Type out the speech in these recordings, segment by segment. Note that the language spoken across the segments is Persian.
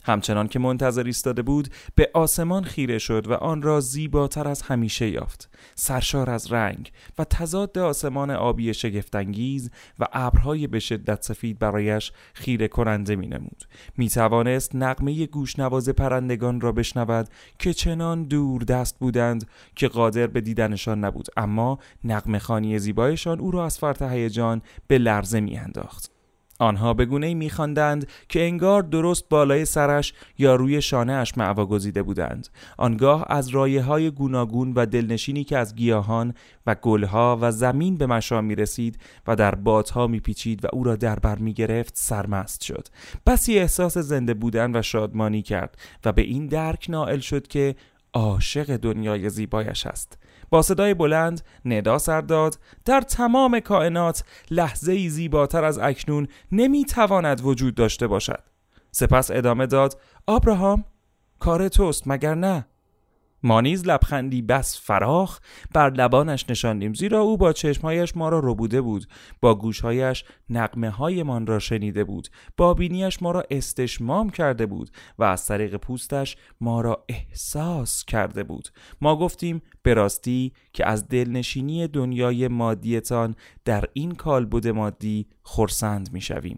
همچنان که منتظر ایستاده بود به آسمان خیره شد و آن را زیباتر از همیشه یافت، سرشار از رنگ و تضاد آسمان آبی شگفت‌انگیز و ابرهای به شدت سفید برایش خیره کننده می‌نمود. می‌توانست نغمه گوشنواز پرندگان را بشنود که چنان دور دست بودند که قادر به دیدنشان نبود، اما نغمه خوانی زیبایشان او را از فرط هیجان به لرزه می‌انداخت. آنها به گونه‌ای می‌خواندند که انگار درست بالای سرش یا روی شانه‌اش معوا گزیده بودند. آنگاه از رایحه‌های گوناگون و دلنشینی که از گیاهان و گلها و زمین به مشام می‌رسید و در بادها می‌پیچید و او را در بر می‌گرفت سرمست شد. بسی احساس زنده بودن و شادمانی کرد و به این درک نائل شد که عاشق دنیای زیبایش است. با صدای بلند ندا سر داد: در تمام کائنات لحظه‌ای زیباتر از اکنون نمی‌تواند وجود داشته باشد. سپس ادامه داد: آبراهام، کار توست مگر نه؟ ما نیز لبخندی بس فراخ بر لبانش نشاندیم، زیرا او با چشمهایش ما را ربوده بود، با گوشهایش نغمه هایمان را شنیده بود، با بینیش ما را استشمام کرده بود و از طریق پوستش ما را احساس کرده بود. ما گفتیم به راستی که از دلنشینی دنیای مادیتان در این کالبد مادی خرسند می شویم.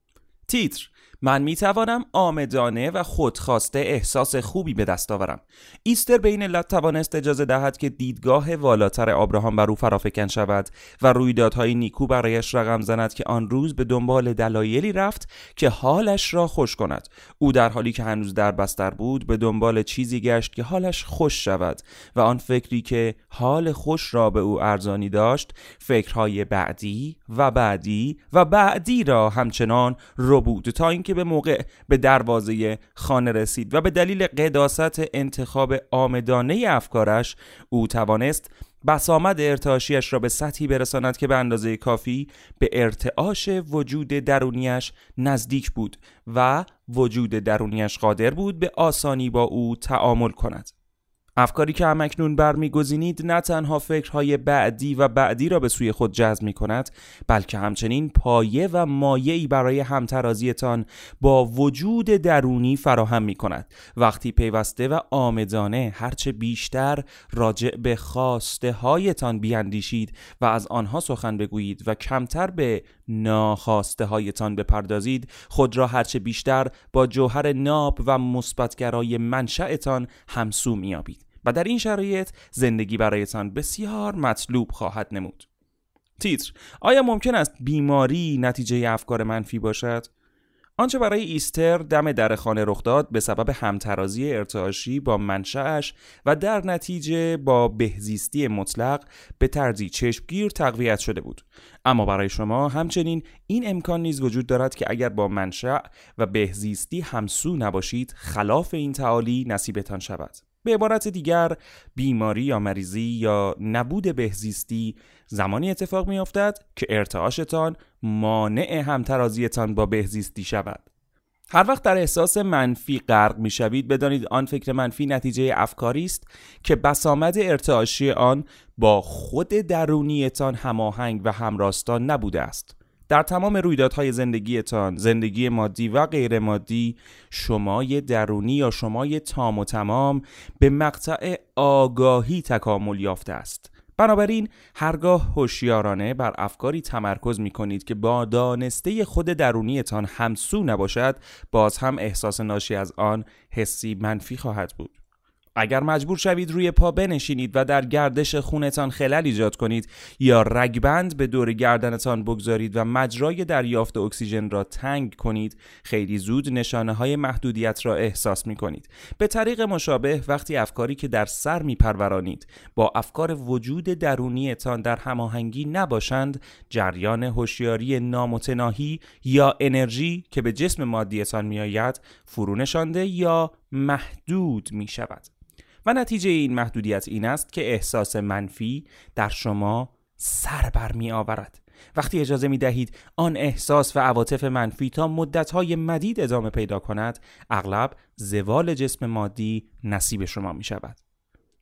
تیتر: من می توانم آمدانه و خودخواسته احساس خوبی به دست آورم. ایستر به این علت توانست اجازه دهد که دیدگاه والاتر آبراهام بر او فرافکن شود و رویدادهای نیکو برایش رقم زند که آن روز به دنبال دلایلی رفت که حالش را خوش کند. او در حالی که هنوز در بستر بود به دنبال چیزی گشت که حالش خوش شود و آن فکری که حال خوش را به او ارزانی داشت فکرهای بعدی و بعدی و بعدی را همچنان ربود تا اینکه به موقع به دروازه خانه رسید و به دلیل قداست انتخاب آمدانه افکارش او توانست بسامد ارتعاشیش را به سطحی برساند که به اندازه کافی به ارتعاش وجود درونیش نزدیک بود و وجود درونیش قادر بود به آسانی با او تعامل کند. افکاری که همکنون برمیگزینید نه تنها فکرهای بعدی و بعدی را به سوی خود جذب می کند، بلکه همچنین پایه و مایه‌ای برای همترازیتان با وجود درونی فراهم می کند. وقتی پیوسته و آمدانه هرچه بیشتر راجع به خواسته هایتان بیاندیشید و از آنها سخن بگویید و کمتر به ناخواسته هایتان بپردازید، خود را هرچه بیشتر با جوهر ناب و مثبت‌گرای منشأتان همسو می‌یابید و در این شرایط زندگی برایتان بسیار مطلوب خواهد نمود. تیتر: آیا ممکن است بیماری نتیجه افکار منفی باشد؟ آنچه برای ایستر دم در خانه رخ داد به سبب همترازی ارتعاشی با منشأش و در نتیجه با بهزیستی مطلق به طرزی چشمگیر تقویت شده بود. اما برای شما همچنین این امکان نیز وجود دارد که اگر با منشأ و بهزیستی همسو نباشید خلاف این تعالی نصیبتان شود. به عبارت دیگر، بیماری یا مریضی یا نبود بهزیستی زمانی اتفاق می افتد که ارتعاشتان مانع همترازیتان با بهزیستی شود. هر وقت در احساس منفی غرق می شوید بدانید آن فکر منفی نتیجه افکاری است که بسامد ارتعاشی آن با خود درونیتان هماهنگ و همراستا نبوده است. در تمام رویدادهای زندگیتان، زندگی مادی و غیر مادی، شمای درونی یا شمای تام و تمام به مقطع آگاهی تکامل یافته است. بنابراین هرگاه هوشیارانه بر افکاری تمرکز می کنید که با دانسته خود درونیتان همسو نباشد، باز هم احساس ناشی از آن حسی منفی خواهد بود. اگر مجبور شوید روی پا بنشینید و در گردش خونتان خلل ایجاد کنید یا رگبند به دور گردنتان بگذارید و مجرای دریافت اکسیژن را تنگ کنید، خیلی زود نشانه های محدودیت را احساس می کنید. به طریق مشابه وقتی افکاری که در سر می پرورانید با افکار وجود درونیتان در هماهنگی نباشند، جریان هوشیاری نامتناهی یا انرژی که به جسم مادیتان می آید فرونشانده یا محدود می شود. و نتیجه این محدودیت این است که احساس منفی در شما سر بر می آورد. وقتی اجازه می دهید آن احساس و عواطف منفی تا مدت‌های مدید ادامه پیدا کند، اغلب زوال جسم مادی نصیب شما می شود.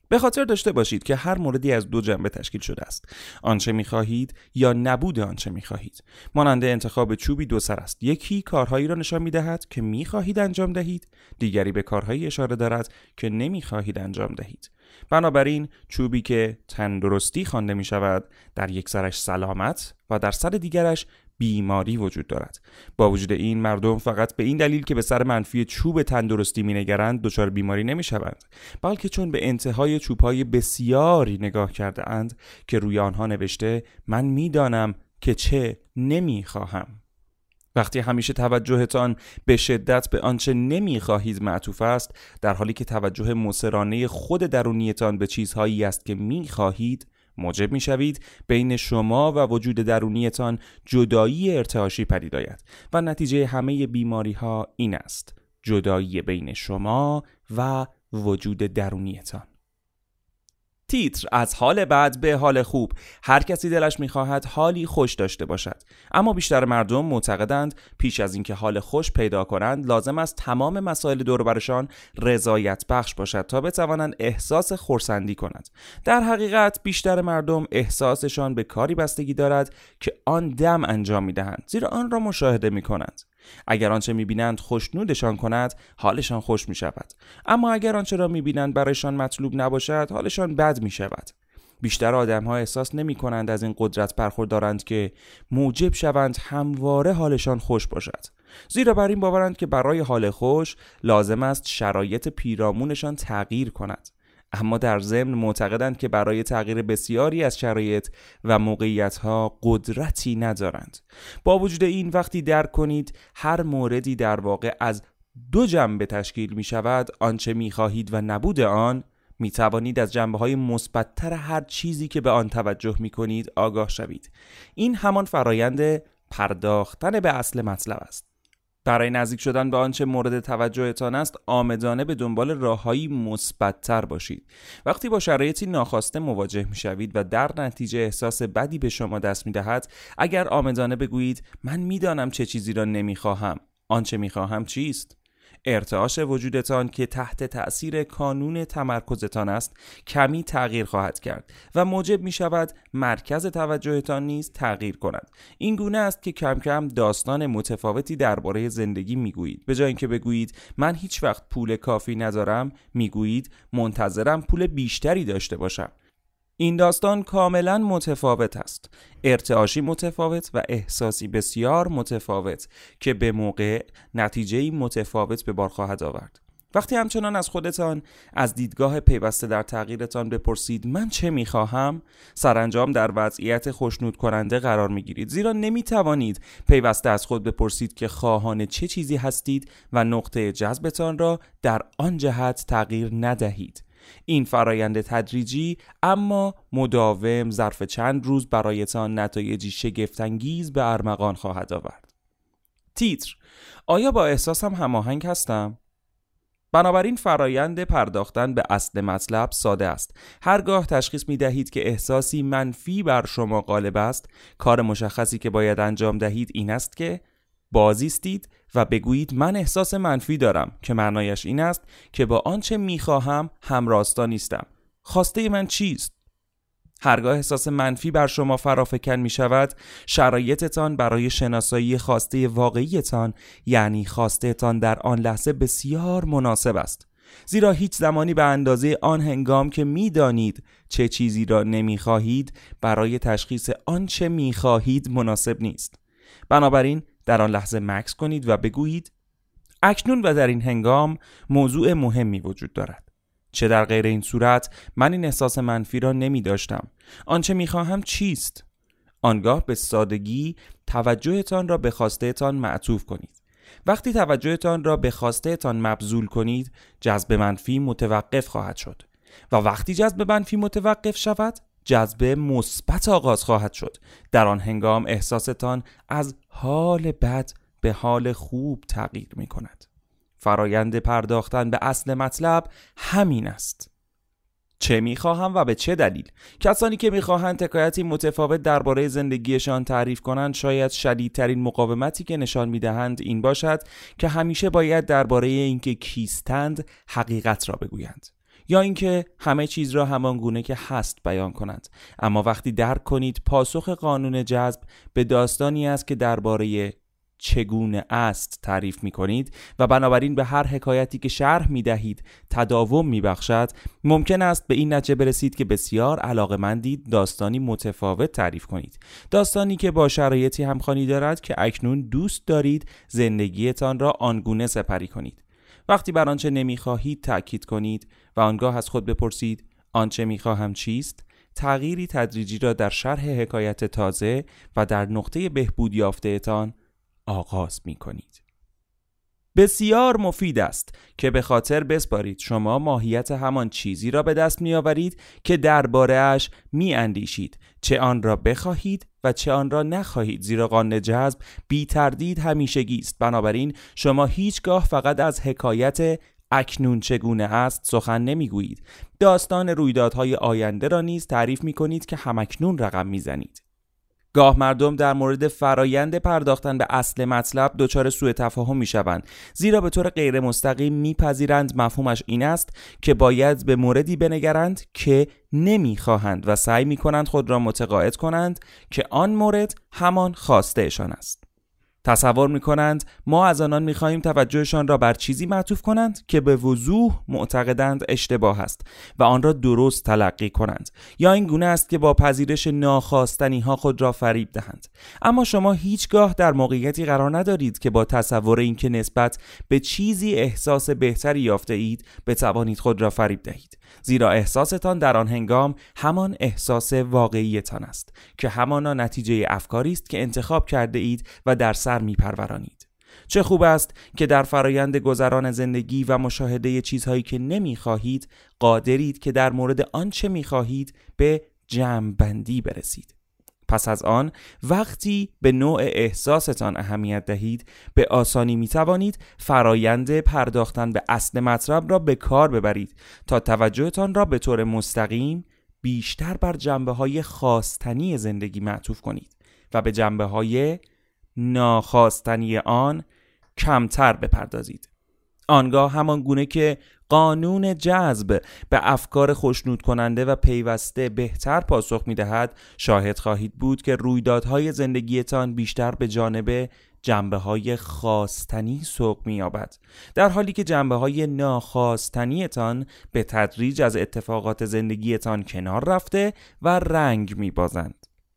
به خاطر داشته باشید که هر موردی از دو جنبه تشکیل شده است: آنچه می‌خواهید یا نبود آنچه می‌خواهید. مانند انتخاب چوبی دو سر است. یکی کارهایی را نشان می‌دهد که می‌خواهید انجام دهید، دیگری به کارهایی اشاره دارد که نمی‌خواهید انجام دهید. بنابراین چوبی که تندرستی خوانده می‌شود در یک سرش سلامت و در سر دیگرش بیماری وجود دارد. با وجود این، مردم فقط به این دلیل که به سر منفی چوب تندرستی می‌نگرند دچار بیماری نمی‌شوند، بلکه چون به انتهای چوب‌های بسیاری نگاه کرده اند که روی آنها نوشته من می‌دانم که چه نمی‌خواهم. وقتی همیشه توجهتان به شدت به آنچه نمی‌خواهید معطوف است، در حالی که توجه مصرانه خود درونیتان به چیزهایی است که می‌خواهید، موجب می‌شوید بین شما و وجود درونیتان جدایی ارتعاشی پدید آید و نتیجه همه بیماری‌ها این است: جدایی بین شما و وجود درونیتان. تیتر: از حال بد به حال خوب. هر کسی دلش می‌خواهد حالی خوش داشته باشد، اما بیشتر مردم معتقدند پیش از اینکه حال خوش پیدا کنند لازم است تمام مسائل دور و برشان رضایت بخش باشد تا بتوانند احساس خرسندی کنند. در حقیقت بیشتر مردم احساسشان به کاری بستگی دارد که آن دم انجام می‌دهند، زیرا آن را مشاهده می‌کنند. اگر آنچه می‌بینند خوشنودشان کند، حالشان خوش می‌شود، اما اگر آنچه را می‌بینند برایشان مطلوب نباشد، حالشان بد می‌شود. بیشتر آدم‌ها احساس نمی‌کنند از این قدرت برخوردارند که موجب شوند همواره حالشان خوش باشد، زیرا بر این باورند که برای حال خوش لازم است شرایط پیرامونشان تغییر کند. اما در ضمن معتقدند که برای تغییر بسیاری از شرایط و موقعیت‌ها قدرتی ندارند. با وجود این، وقتی درک کنید هر موردی در واقع از دو جنبه تشکیل می شود، آنچه می خواهید و نبود آن، می توانید از جنبه‌های مثبت‌تر هر چیزی که به آن توجه می کنید آگاه شوید. این همان فرایند پرداختن به اصل مطلب است. برای نزدیک شدن به آنچه مورد توجهتان است، عامدانه به دنبال راه‌هایی مثبت‌تر باشید. وقتی با شرایطی ناخواسته مواجه می‌شوید و در نتیجه احساس بدی به شما دست می‌دهد، اگر عامدانه بگویید من می‌دانم چه چیزی را نمی‌خواهم، آنچه می‌خواهم چیست؟ ارتعاش وجودتان که تحت تأثیر کانون تمرکزتان است کمی تغییر خواهد کرد و موجب می شود مرکز توجهتان نیز تغییر کند. این گونه است که کم کم داستان متفاوتی درباره زندگی می گویید. به جای اینکه بگویید من هیچ وقت پول کافی ندارم، می گویید منتظرم پول بیشتری داشته باشم. این داستان کاملا متفاوت است، ارتعاشی متفاوت و احساسی بسیار متفاوت که به موقع نتیجه‌ای متفاوت به بار خواهد آورد. وقتی همچنان از خودتان از دیدگاه پیوسته در تغییرتان بپرسید من چه می‌خواهم، سرانجام در وضعیت خوشنود کننده قرار می‌گیرید، زیرا نمی‌توانید پیوسته از خود بپرسید که خواهان چه چیزی هستید و نقطه جذبتان را در آن جهت تغییر ندهید. این فرایند تدریجی اما مداوم ظرف چند روز برایتان نتایجی شگفت‌انگیز به ارمغان خواهد آورد. تیتر: آیا با احساسم هماهنگ هستم؟ بنابراین فرایند پرداختن به اصل مطلب ساده است. هرگاه تشخیص می دهید که احساسی منفی بر شما غالب است، کار مشخصی که باید انجام دهید این است که بازایستید و بگویید من احساس منفی دارم، که معنایش این است که با آنچه میخواهم همراستا نیستم. خواسته من چیست؟ هرگاه احساس منفی بر شما فرافکن می شود، شرایطتان برای شناسایی خواسته واقعیتان، یعنی خواستهتان در آن لحظه بسیار مناسب است، زیرا هیچ زمانی به اندازه آن هنگام که می دانید چه چیزی را نمی خواهید برای تشخیص آنچه می خواهید مناسب نیست. بنابراین در آن لحظه مکث کنید و بگویید اکنون و در این هنگام موضوع مهمی وجود دارد. چه در غیر این صورت من این احساس منفی را نمی داشتم. آنچه می خواهم چیست؟ آنگاه به سادگی توجهتان را به خواستهتان معطوف کنید. وقتی توجهتان را به خواستهتان مبذول کنید، جذب منفی متوقف خواهد شد و وقتی جذب منفی متوقف شود، جذب مثبت آغاز خواهد شد. در آن هنگام احساستان از حال بد به حال خوب تغییر می کند. فرایند پرداختن به اصل مطلب همین است. چه می خواهم و به چه دلیل؟ کسانی که می خواهند حکایتی متفاوت درباره زندگیشان تعریف کنند، شاید شدیدترین مقاومتی که نشان می دهند این باشد که همیشه باید درباره اینکه کیستند حقیقت را بگویند. یا اینکه همه چیز را همان گونه که هست بیان کنند. اما وقتی درک کنید پاسخ قانون جذب به داستانی است که درباره چگونه است تعریف می کنید و بنابراین به هر حکایتی که شرح می دهید تداوم می بخشد، ممکن است به این نتیجه برسید که بسیار علاقه‌مندید داستانی متفاوت تعریف کنید، داستانی که با شرایطی همخوانی دارد که اکنون دوست دارید زندگیتان را آنگونه سپری کنید. وقتی بر آنچه نمی خواهید تأکید کنید و آنگاه از خود بپرسید آنچه می خواهم چیست، تغییری تدریجی را در شرح حکایت تازه و در نقطه بهبود یافته‌تان آغاز می کنید. بسیار مفید است که به خاطر بسپارید شما ماهیت همان چیزی را به دست می آورید که درباره اش می اندیشید، چه آن را بخواهید و چه آن را نخواهید، زیرا قانون جذب بی تردید همیشگی است. بنابراین شما هیچگاه فقط از حکایت اکنون چگونه است سخن نمیگویید، داستان رویدادهای آینده را نیز تعریف می کنید که همکنون رقم می زنید. گاه مردم در مورد فرایند پرداختن به اصل مطلب دچار سوء تفاهم میشوند، زیرا به طور غیر مستقیم میپذیرند مفهومش این است که باید به موردی بنگرند که نمیخواهند و سعی میکنند خود را متقاعد کنند که آن مورد همان خواستهشان است. تصور میکنند ما از آنان میخواهیم توجهشان را بر چیزی معطوف کنند که به وضوح معتقدند اشتباه است و آن را درست تلقی کنند، یا این گونه است که با پذیرش ناخواستنی ها خود را فریب دهند. اما شما هیچگاه در موقعیتی قرار ندارید که با تصور اینکه نسبت به چیزی احساس بهتری یافته اید بتوانید خود را فریب دهید، زیرا احساستان در آن هنگام همان احساس واقعیتان است که همانا نتیجه افکاری است که انتخاب کرده اید و در سر میپرورانید. چه خوب است که در فرایند گذران زندگی و مشاهده چیزهایی که نمیخواهید قادرید که در مورد آنچه میخواهید به جمع‌بندی برسید. پس از آن وقتی به نوع احساستان اهمیت دهید به آسانی میتوانید فرایند پرداختن به اصل مطلب را به کار ببرید تا توجهتان را به طور مستقیم بیشتر بر جنبه‌های خواستنی زندگی معطوف کنید و به جنبه‌های ناخواستنی آن کمتر بپردازید. آنگاه همان گونه که قانون جذب به افکار خوشنود کننده و پیوسته بهتر پاسخ می دهد، شاهد خواهید بود که رویدادهای زندگیتان بیشتر به جانب جنبه‌های خواستنی سوق می یابد، در حالی که جنبه‌های ناخواستنیتان به تدریج از اتفاقات زندگیتان کنار رفته و رنگ می بازند.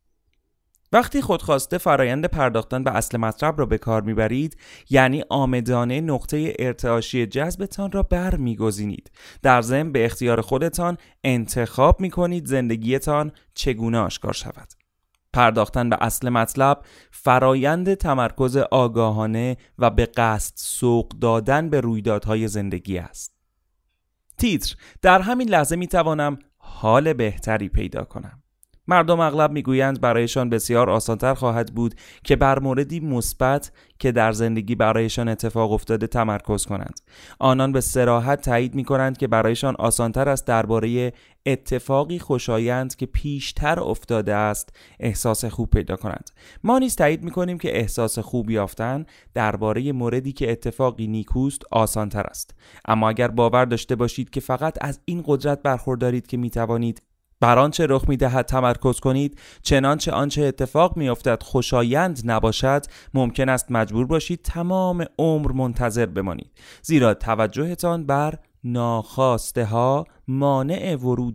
وقتی خودخواسته فرایند پرداختن به اصل مطلب را به کار میبرید، یعنی عامدانه نقطه ارتعاشی جذبتان را برمیگزینید. در ضمن به اختیار خودتان انتخاب میکنید زندگیتان چگونه آشکار شود. پرداختن به اصل مطلب فرایند تمرکز آگاهانه و به قصد سوق دادن به رویدادهای زندگی است. تیتر: در همین لحظه میتوانم حال بهتری پیدا کنم. مردم اغلب میگویند برایشان بسیار آسانتر خواهد بود که بر موردی مثبت که در زندگی برایشان اتفاق افتاده تمرکز کنند. آنان به صراحت تایید میکنند که برایشان آسانتر است درباره اتفاقی خوشایند که پیشتر افتاده است احساس خوب پیدا کنند. ما نیز تایید میکنیم که احساس خوب یافتن درباره موردی که اتفاقی نیکوست آسانتر است. اما اگر باور داشته باشید که فقط از این قدرت برخوردارید که میتوانید بر آنچه رخ می‌دهد تمرکز کنید، چنانچه آنچه اتفاق می‌افتد خوشایند نباشد، ممکن است مجبور باشید تمام عمر منتظر بمانید، زیرا توجهتان بر ناخواسته ها مانع ورود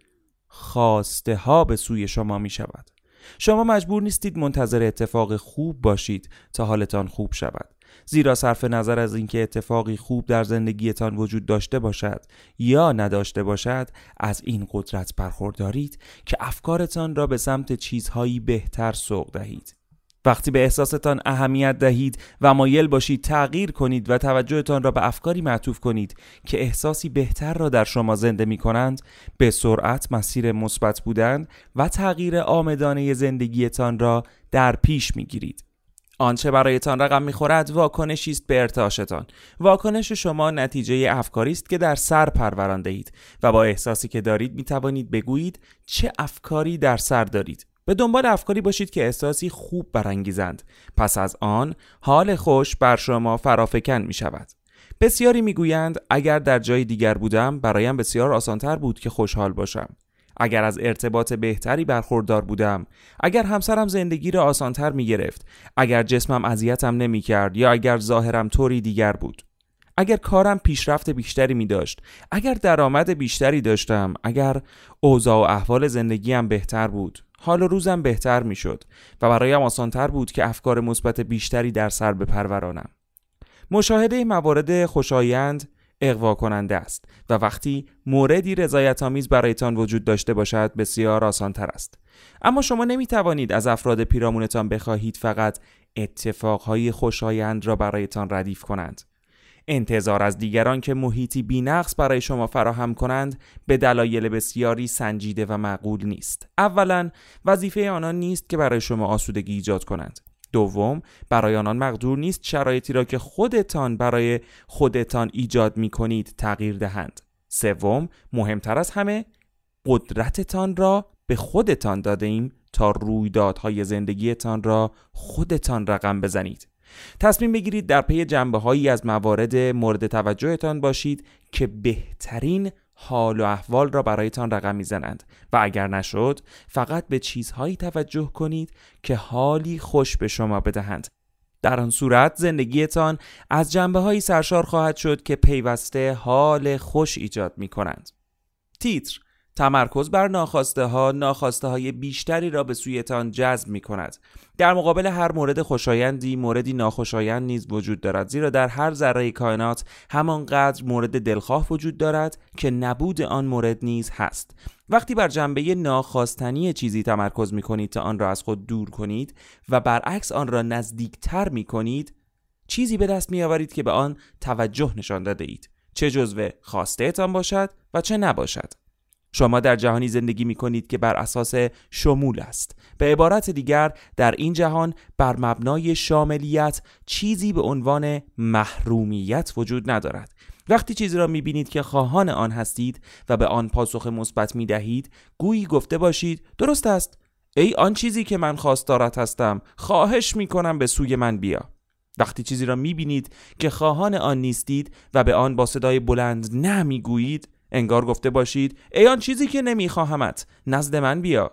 خواسته ها به سوی شما می‌شود. شما مجبور نیستید منتظر اتفاق خوب باشید تا حالتان خوب شود، زیرا صرف نظر از اینکه اتفاقی خوب در زندگیتان وجود داشته باشد یا نداشته باشد، از این قدرت برخوردارید که افکارتان را به سمت چیزهایی بهتر سوق دهید. وقتی به احساستان اهمیت دهید و مایل باشید تغییر کنید و توجهتان را به افکاری معطوف کنید که احساسی بهتر را در شما زنده می کنند، به سرعت مسیر مثبت بودن و تغییر عامدانه زندگیتان را در پیش می گیرید. آنچه برایتان رقم می‌خورد واکنشی است به ارتعاشتان. واکنش شما نتیجه افکاری است که در سر پرورانده اید و با احساسی که دارید می‌توانید بگویید چه افکاری در سر دارید. به دنبال افکاری باشید که احساسی خوب برانگیزند. پس از آن حال خوش بر شما فرافکن می‌شود. بسیاری میگویند اگر در جای دیگر بودم برایم بسیار آسانتر بود که خوشحال باشم. اگر از ارتباط بهتری برخوردار بودم، اگر همسرم زندگی را آسانتر میگرفت، اگر جسمم اذیتم نمیکرد یا اگر ظاهرم طوری دیگر بود، اگر کارم پیشرفت بیشتری می داشت، اگر درآمد بیشتری داشتم، اگر اوضاع و احوال زندگیم بهتر بود، حال و روزم بهتر می شد و برایم آسانتر بود که افکار مثبت بیشتری در سر بپرورانم. مشاهده موارد خوشایند اغوا کننده است و وقتی موردی رضایت‌آمیز برایتان وجود داشته باشد بسیار آسانتر است. اما شما نمی توانید از افراد پیرامونتان بخواهید فقط اتفاقهای خوشایند را برایتان ردیف کنند. انتظار از دیگران که محیطی بی‌نقص برای شما فراهم کنند به دلایل بسیاری سنجیده و معقول نیست. اولاً وظیفه آنان نیست که برای شما آسودگی ایجاد کنند. دوم، برای آنان مقدور نیست شرایطی را که خودتان برای خودتان ایجاد می کنید تغییر دهند. سوم، مهمتر از همه، قدرتتان را به خودتان داده ایم تا رویدادهای زندگیتان را خودتان رقم بزنید. تصمیم بگیرید در پی جنبه‌هایی از موارد مورد توجهتان باشید که بهترین حال و احوال را برایتان رقم میزنند و اگر نشد فقط به چیزهایی توجه کنید که حالی خوش به شما بدهند. در آن صورت زندگیتان از جنبه‌هایی سرشار خواهد شد که پیوسته حال خوش ایجاد می‌کنند. تیتر: تمرکز بر ناخواسته های بیشتری را به سویتان جذب می کند. در مقابل هر مورد خوشایندی موردی ناخوشایند نیز وجود دارد، زیرا در هر ذره کائنات همانقدر مورد دلخواه وجود دارد که نبود آن مورد نیز هست. وقتی بر جنبه ناخواستنی چیزی تمرکز می کنید تا آن را از خود دور کنید و برعکس آن را نزدیکتر می کنید، چیزی به دست می آورید که به آن توجه نشان داده اید، چه جزو خواسته‌تان باشد و چه نباشد. شما در جهانی زندگی می کنید که بر اساس شمول است. به عبارت دیگر در این جهان بر مبنای شاملیت چیزی به عنوان محرومیت وجود ندارد. وقتی چیزی را می بینید که خواهان آن هستید و به آن پاسخ مثبت می دهید، گویی گفته باشید درست است، ای آن چیزی که من خواستارت هستم، خواهش می کنم به سوی من بیا. وقتی چیزی را می بینید که خواهان آن نیستید و به آن با صدای بلند نه می گویید، انگار گفته باشید ای آن چیزی که نمیخواهمت، نزد من بیا.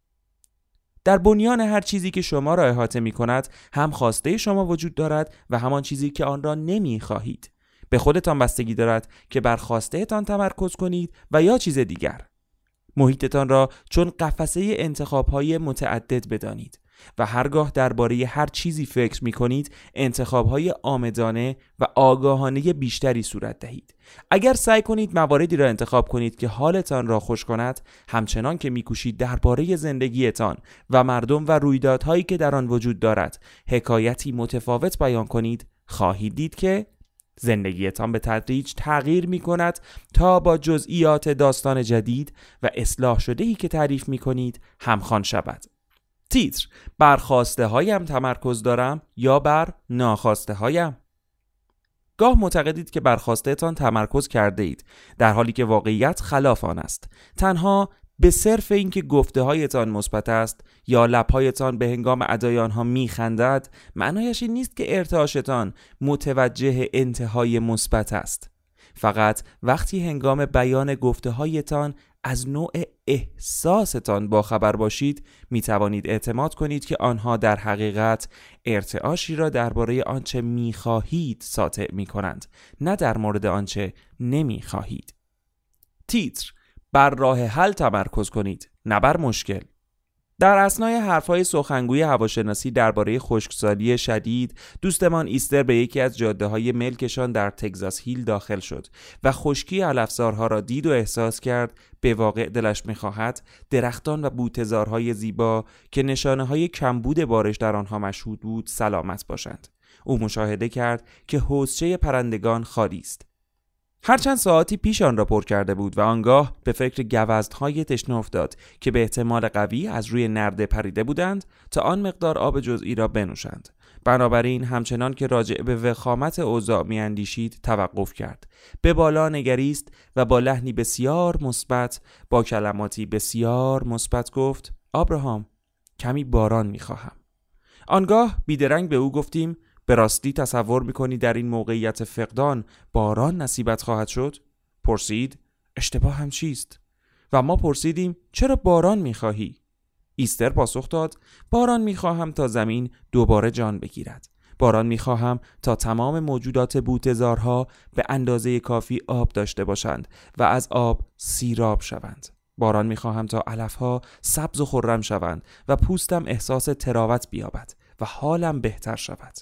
در بنیان هر چیزی که شما را احاطه می کند هم خواسته شما وجود دارد و همان چیزی که آن را نمیخواهید. به خودتان بستگی دارد که بر خواسته تان تمرکز کنید و یا چیز دیگر. محیطتان را چون قفسه انتخاب‌های متعدد بدانید و هرگاه درباره هر چیزی فکر می کنید انتخاب‌های عامدانه و آگاهانه بیشتری صورت دهید. اگر سعی کنید مواردی را انتخاب کنید که حالتان را خوش کند، همچنان که می‌کوشید درباره زندگیتان و مردم و رویدادهایی که در آن وجود دارد حکایتی متفاوت بیان کنید، خواهید دید که زندگیتان به تدریج تغییر می کند تا با جزئیات داستان جدید و اصلاح شده‌ای که تعریف می کنید همخوان شود. تیتر: بر خواسته هایم تمرکز دارم یا بر ناخواسته هایم؟ گاه معتقدید که بر خواسته تان تمرکز کرده اید، در حالی که واقعیت خلاف آن است. تنها به صرف اینکه گفته هایتان مثبت است یا لب‌هایتان به هنگام ادای آنها میخندد، معنایش این نیست که ارتعاشتان متوجه انتهای مثبت است. فقط وقتی هنگام بیان گفته هایتان از نوع احساستان باخبر باشید، می توانید اعتماد کنید که آنها در حقیقت ارتعاشی را درباره آنچه می خواهید ساطع می کنند، نه در مورد آنچه نمی خواهید. تیتر: بر راه حل تمرکز کنید، نه بر مشکل. در اثنای حرفهای سخنگوی هواشناسی درباره خشکسالی شدید، دوستمان ایستر به یکی از جاده‌های ملکشان در تگزاس هیل داخل شد و خشکی علفزارها را دید و احساس کرد به واقع دلش می‌خواهد درختان و بوته‌زارهای زیبا که نشانه‌های کمبود بارش در آنها مشهود بود سلامت باشند. او مشاهده کرد که حوضچه پرندگان خالی است. هرچند ساعتی پیش آن را پر کرده بود و آنگاه به فکر گوزن‌های تشنه افتاد که به احتمال قوی از روی نرده پریده بودند تا آن مقدار آب جزئی را بنوشند. بنابراین همچنان که راجع به وخامت اوضاع می‌اندیشید توقف کرد. به بالا نگریست و با لحنی بسیار مثبت، با کلماتی بسیار مثبت گفت: آبراهام، کمی باران می‌خواهم. آنگاه بیدرنگ به او گفتیم: به راستی تصور میکنی در این موقعیت فقدان باران نصیبت خواهد شد؟ پرسید. اشتباه هم چیست؟ و ما پرسیدیم چرا باران میخواهی؟ ایستر پاسخ داد باران میخواهم تا زمین دوباره جان بگیرد. باران میخواهم تا تمام موجودات بوته‌زارها به اندازه کافی آب داشته باشند و از آب سیراب شوند. باران میخواهم تا علفها سبز و خرم شوند و پوستم احساس تراوت بیابد و حالم بهتر شود.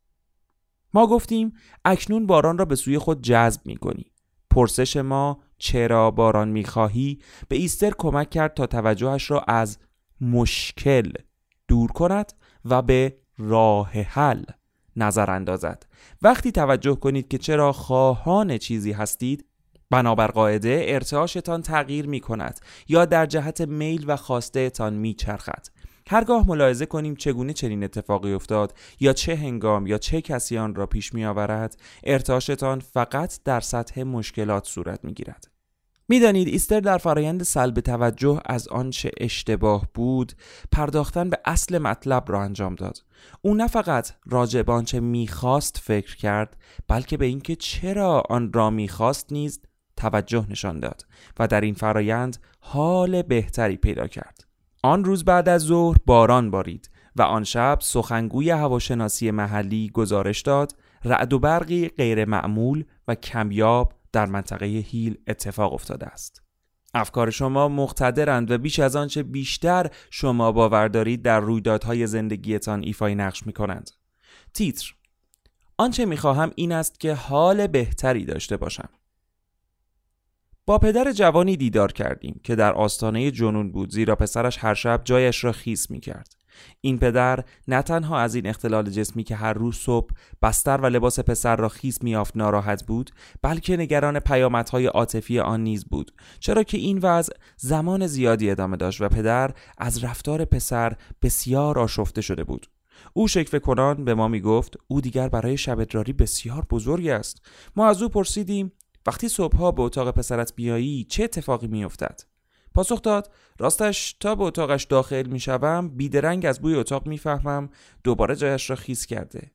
ما گفتیم اکنون باران را به سوی خود جذب میکنی. پرسش ما چرا باران میخواهی به ایستر کمک کرد تا توجهش را از مشکل دور کند و به راه حل نظر اندازد. وقتی توجه کنید که چرا خواهان چیزی هستید، بنابر قاعده ارتعاشتان تغییر می کند یا در جهت میل و خواسته تان می چرخد. هرگاه ملاحظه کنیم چگونه چنین اتفاقی افتاد یا چه هنگام یا چه کسی آن را پیش می آورد، ارتعاشتان فقط در سطح مشکلات صورت می گیرد. میدانید ایستر در فرایند سلب توجه از آنچه اشتباه بود پرداختن به اصل مطلب را انجام داد. او نه فقط راجع به آنچه میخواست فکر کرد، بلکه به اینکه چرا آن را میخواست نیز توجه نشان داد و در این فرایند حال بهتری پیدا کرد. آن روز بعد از ظهر باران بارید و آن شب سخنگوی هواشناسی محلی گزارش داد رعد و برقی غیر معمول و کمیاب در منطقه هیل اتفاق افتاده است. افکار شما مقتدرند و بیش از آنچه بیشتر شما باور دارید در رویدادهای زندگیتان ایفای نقش می‌کنند. تیتر: آنچه می‌خواهم این است که حال بهتری داشته باشم. با پدر جوانی دیدار کردیم که در آستانه جنون بود، زیرا پسرش هر شب جایش را خیس می‌کرد. این پدر نه تنها از این اختلال جسمی که هر روز صبح بستر و لباس پسر را خیس می‌یافت ناراحت بود، بلکه نگران پیامدهای عاطفی آن نیز بود، چرا که این وضع زمان زیادی ادامه داشت و پدر از رفتار پسر بسیار آشفته شده بود. او شکوه کنان به ما میگفت او دیگر برای شب ادراری بسیار بزرگ است. ما از او پرسیدیم وقتی صبحها به اتاق پسرت بیایی چه اتفاقی میافتد؟ پاسخ داد راستش تا به اتاقش داخل میشوم بیدرنگ از بوی اتاق میفهمم دوباره جایش را خیس کرده.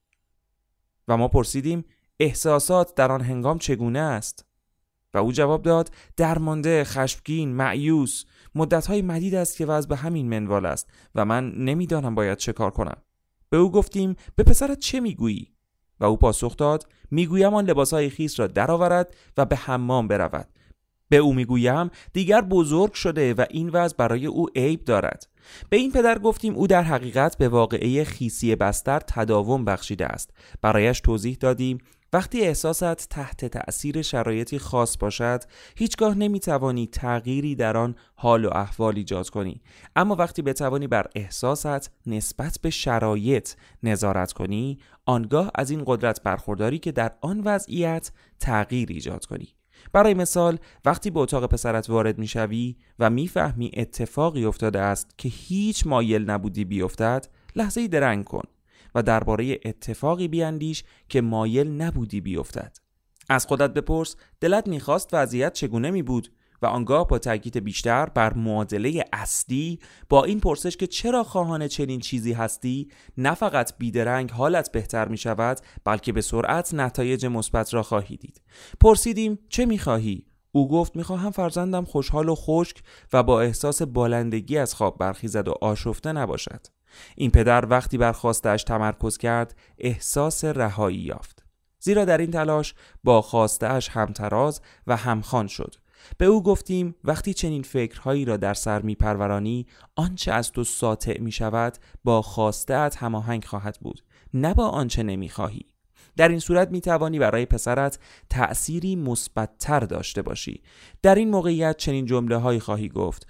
و ما پرسیدیم احساسات در آن هنگام چگونه است؟ و او جواب داد درمانده، خشمگین، مایوس. مدت‌های مدید است که وضع به همین منوال است و من نمیدانم باید چه کار کنم. به او گفتیم به پسرت چه میگویی؟ و او پاسخ داد میگویم آن لباسهای خیس را درآورد و به حمام برود. به او میگویم دیگر بزرگ شده و این وضع برای او عیب دارد. به این پدر گفتیم او در حقیقت به واقعه خیسی بستر تداوم بخشیده است. برایش توضیح دادیم وقتی احساست تحت تأثیر شرایطی خاص باشد هیچگاه نمیتوانی تغییری در آن حال و احوال ایجاد کنی، اما وقتی بتوانی بر احساست نسبت به شرایط نظارت کنی آنگاه از این قدرت برخورداری که در آن وضعیت تغییر ایجاد کنی. برای مثال وقتی به اتاق پسرت وارد میشوی و میفهمی اتفاقی افتاده است که هیچ مایل نبودی بیفتد، لحظه‌ای درنگ کن و درباره اتفاقی بیاندیش که مایل نبودی بیفتد. از خودت بپرس دلت میخواست وضعیت چگونه میبود و آنگاه با تاکید بیشتر بر معادله اصلی با این پرسش که چرا خواهان چنین چیزی هستی، نه فقط بیدرنگ حالت بهتر میشود بلکه به سرعت نتایج مثبت را خواهی دید. پرسیدیم چه میخواهی؟ او گفت میخواهم فرزندم خوشحال و خشک و با احساس بالندگی از خواب برخیزد و آشفته نباشد. این پدر وقتی بر خواسته‌اش تمرکز کرد احساس رهایی یافت، زیرا در این تلاش با خواسته‌اش همتراز و همخوان شد. به او گفتیم وقتی چنین فکرهایی را در سر میپرورانی آنچه از تو ساطع میشود با خواسته‌ات هماهنگ خواهد بود، نه با آنچه نمیخواهی. در این صورت میتوانی برای پسرت تأثیری مثبت‌تر داشته باشی. در این موقعیت چنین جمله‌هایی خواهی گفت: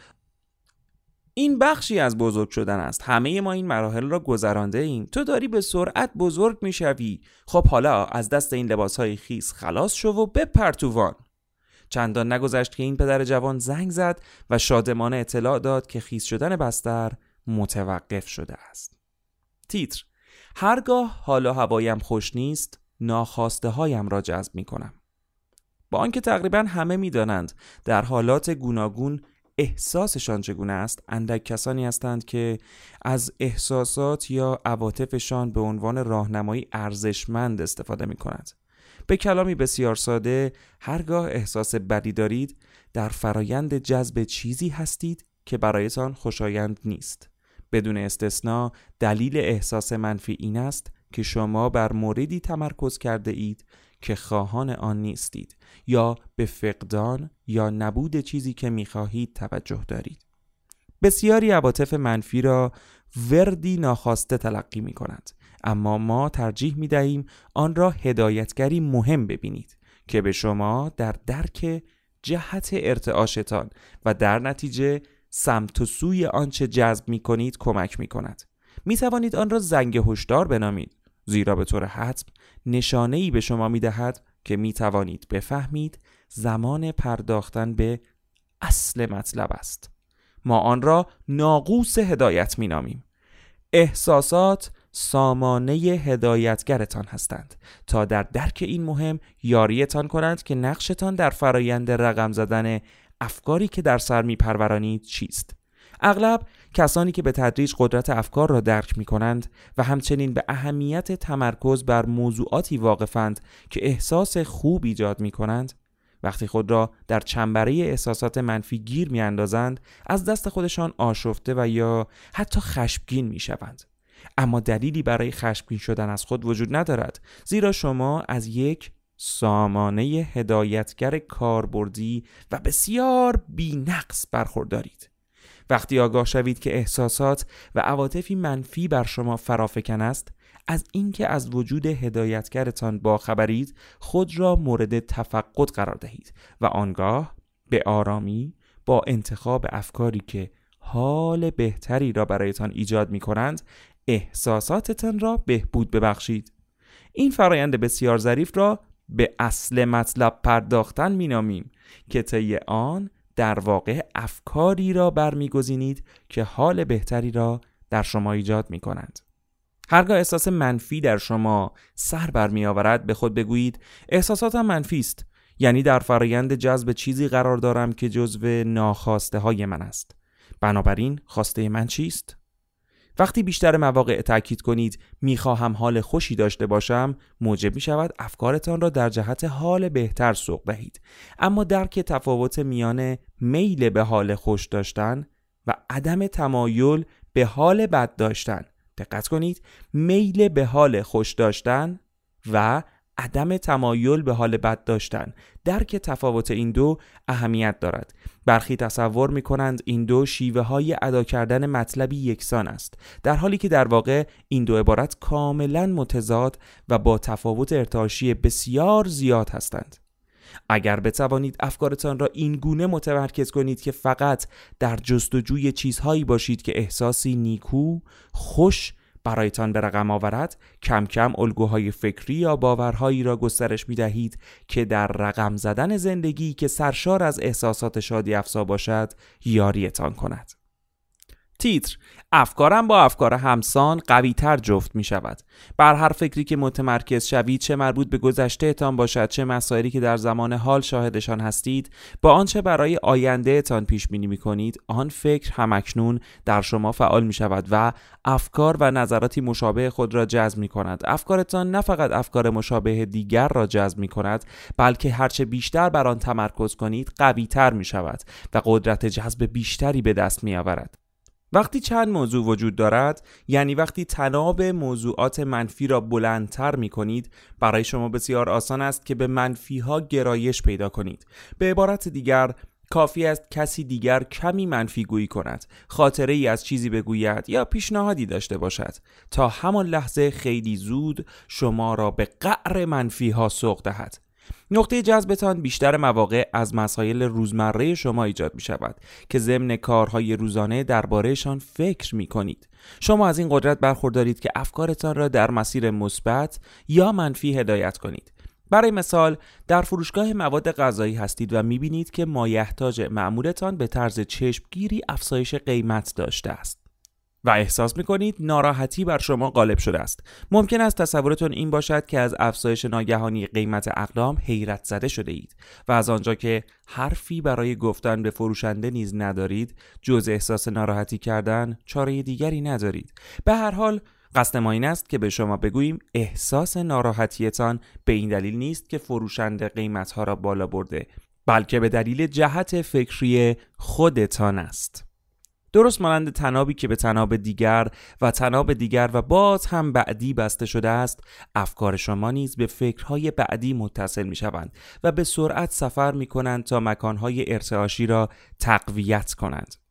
این بخشی از بزرگ شدن است. همه ما این مراحل را گذرانده ایم. تو داری به سرعت بزرگ میشوی. خب حالا از دست این لباسهای خیس خلاص شو و بپر تو وان. چندان نگذشت که این پدر جوان زنگ زد و شادمانه اطلاع داد که خیس شدن بستر متوقف شده است. تیتر: هرگاه حال و هوایم خوش نیست ناخواسته هایم را جذب می کنم. با آنکه تقریبا همه می دانند در حالات گوناگون احساسشان چگونه است، اندک کسانی هستند که از احساسات یا عواطفشان به عنوان راهنمایی ارزشمند استفاده می کند. به کلامی بسیار ساده، هرگاه احساس بدی دارید، در فرایند جذب چیزی هستید که برایتان خوشایند نیست. بدون استثنا دلیل احساس منفی این است که شما بر موردی تمرکز کرده اید که خواهان آن نیستید یا به فقدان یا نبود چیزی که می‌خواهید توجه دارید. بسیاری عواطف منفی را وردی ناخواسته تلقی می‌کنند، اما ما ترجیح می‌دهیم آن را هدایتگری مهم ببینید که به شما در درک جهت ارتعاشتان و در نتیجه سمت و سوی آنچه جذب می‌کنید کمک می‌کند. می‌توانید آن را زنگ هشدار بنامید، زیرا به طور حتم نشانه‌ای به شما می‌دهد که می‌توانید بفهمید زمان پرداختن به اصل مطلب است. ما آن را ناقوس هدایت می‌نامیم. احساسات سامانه هدایتگرتان هستند تا در درک این مهم یاریتان کنند که نقشتان در فرایند رقم زدن افکاری که در سر می‌پرورانید چیست. اغلب کسانی که به تدریج قدرت افکار را درک می‌کنند و همچنین به اهمیت تمرکز بر موضوعاتی واقفند که احساس خوب ایجاد می‌کنند، وقتی خود را در چنبره احساسات منفی گیر می‌اندازند، از دست خودشان آشفته و یا حتی خشمگین می‌شوند. اما دلیلی برای خشمگین شدن از خود وجود ندارد، زیرا شما از یک سامانه هدایتگر کاربردی و بسیار بی‌نقص برخوردارید. وقتی آگاه شوید که احساسات و عواطفی منفی بر شما فرافکن است، از اینکه از وجود هدایتگرتان باخبرید، خود را مورد تفقد قرار دهید و آنگاه به آرامی با انتخاب افکاری که حال بهتری را برایتان ایجاد می کنند، احساساتتان را بهبود ببخشید. این فرایند بسیار ظریف را به اصل مطلب پرداختن می نامیم که طی آن در واقع افکاری را برمیگزینید که حال بهتری را در شما ایجاد می کنند. هرگاه احساس منفی در شما سر برمی آورد، به خود بگویید احساساتم منفی است، یعنی در فرایند جذب چیزی قرار دارم که جزو ناخواسته های من است. بنابراین خواسته من چیست؟ وقتی بیشتر مواقع تأکید کنید میخواهم حال خوشی داشته باشم، موجب می شود افکارتان را در جهت حال بهتر سوق دهید. اما درک تفاوت میان میل به حال خوش داشتن و عدم تمایل به حال بد داشتن. دقت کنید، میل به حال خوش داشتن و عدم تمایل به حال بد داشتن، درک تفاوت این دو اهمیت دارد. برخی تصور می کنند این دو شیوه های ادا کردن مطلبی یکسان است، در حالی که در واقع این دو عبارت کاملا متضاد و با تفاوت ارتعاشی بسیار زیاد هستند. اگر بتوانید افکارتان را این گونه متمرکز کنید که فقط در جستجوی چیزهایی باشید که احساسی نیکو، خوش برایتان به رقم آورد، کم کم الگوهای فکری یا باورهایی را گسترش می دهید که در رقم زدن زندگی که سرشار از احساسات شادی افزا باشد یاریتان کند. تیتر: افکارم با افکار همسان قوی تر جفت می شود. بر هر فکری که متمرکز شوید، چه مربوط به گذشته تان باشد، چه مسائلی که در زمان حال شاهدشان هستید، با آنچه برای آینده تان پیش بینی می کنید، آن فکر همکنون در شما فعال می شود و افکار و نظراتی مشابه خود را جذب می کند. افکارتان نه فقط افکار مشابه دیگر را جذب می کند، بلکه هرچه بیشتر بر آن تمرکز کنید قوی تر می شود و قدرت جذب بیشتری به دست می آورد. وقتی چند موضوع وجود دارد، یعنی وقتی تناب موضوعات منفی را بلندتر می کنید، برای شما بسیار آسان است که به منفی ها گرایش پیدا کنید. به عبارت دیگر، کافی است کسی دیگر کمی منفی گویی کند، خاطره ای از چیزی بگوید یا پیشنهادی داشته باشد تا همان لحظه خیلی زود شما را به قعر منفی ها سوق دهد. نقطه جذبتان بیشتر مواقع از مسائل روزمره شما ایجاد می شود که ضمن کارهای روزانه دربارهشان فکر می کنید. شما از این قدرت برخوردارید که افکارتان را در مسیر مثبت یا منفی هدایت کنید. برای مثال، در فروشگاه مواد غذایی هستید و می بینید که مایحتاج مأمورتان به طرز چشمگیری افزایش قیمت داشته است. و احساس میکنید ناراحتی بر شما غالب شده است. ممکن است تصورتون این باشد که از افزایش ناگهانی قیمت اقلام حیرت زده شده اید و از آنجا که حرفی برای گفتن به فروشنده نیز ندارید جز احساس ناراحتی کردن چاره دیگری ندارید. به هر حال قصد ما این است که به شما بگوییم احساس ناراحتیتان به این دلیل نیست که فروشنده قیمتها را بالا برده، بلکه به دلیل جهت فکری خودتان است. درست مانند طنابی که به طناب دیگر و طناب دیگر و باز هم بعدی بسته شده است، افکار شما نیز به فکرهای بعدی متصل می شوند و به سرعت سفر می کنند تا مکانهای ارتعاشی را تقویت کنند.